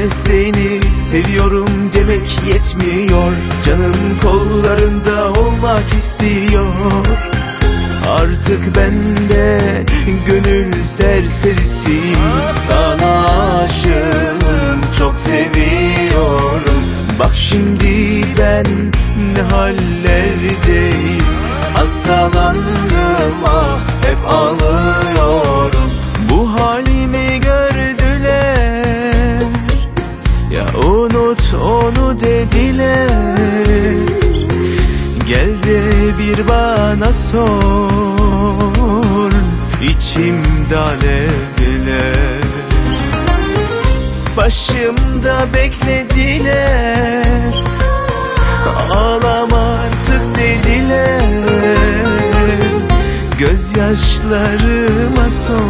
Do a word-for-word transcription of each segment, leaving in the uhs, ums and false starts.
seni seviyorum demek yetmiyor. Canım kollarında olmak istiyor. Artık ben de gönül serserisiyim. Sana aşığım, çok seviyorum. Bak şimdi ben ne hallerdeyim. Hastalandım, ah hep ağlıyorum. Bu halimi gördüler, ya unut onu dediler. Gel de bir bana sor, içimde alevler. Başımda beklediler, ağlama artık dediler. Gözyaşlarıma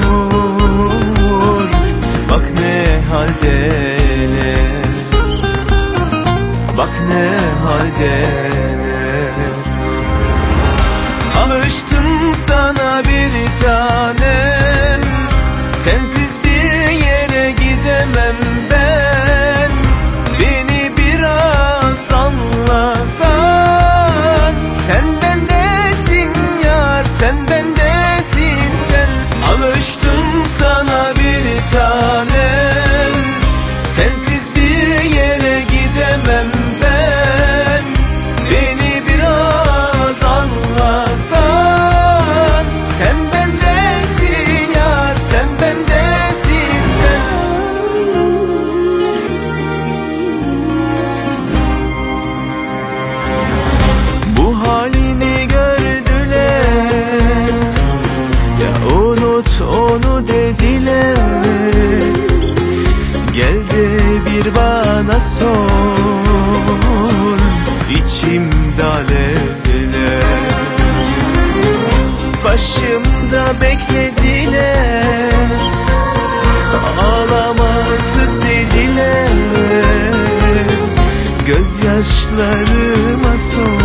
sor, bak ne haldeler, bak ne haldeler. Alıştım sana bir tanem, sensiz bir yere gidemem ben. Beni biraz anlasan, sen bendesin yar, sen bendesin sen. Alıştım sana bir tanem, sensiz bir yere gidemem ben. Beni biraz anlasan, sen bendesin yar, sen bendesin sen. Bu halini gördüler, ya unut onu dediler. Gel de bir bana sor, içimde alevler. Başımda beklediler, ağlama artık dediler. Gözyaşlarıma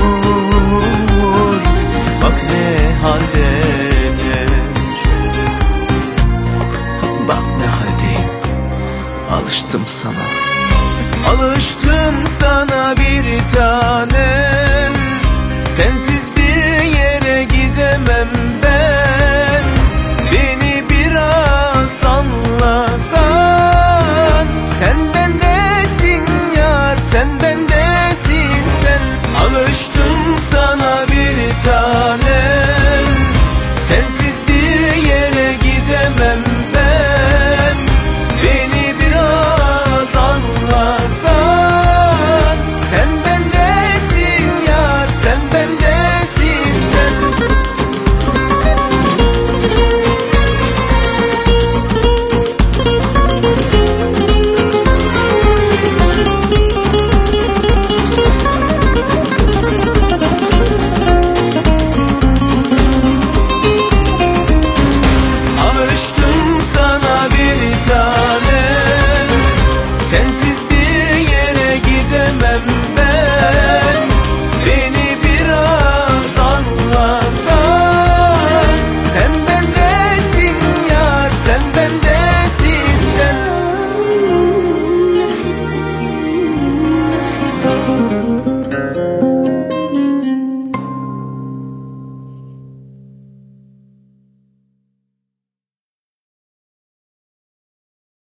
sor, bak ne haldeler, bak ne haldeyim. Alıştım sana, alıştım sana bir tanem. Sensiz bir yere gidemem ben.